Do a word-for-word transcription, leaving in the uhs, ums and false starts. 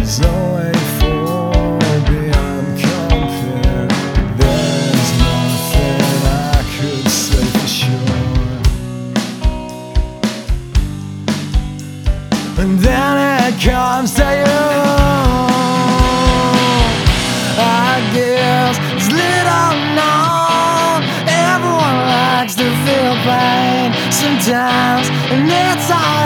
Zoephobia, I'm compare. There's nothing I could say for sure. And then it comes to you. I guess it's little known. Everyone likes to feel pain sometimes, and it's all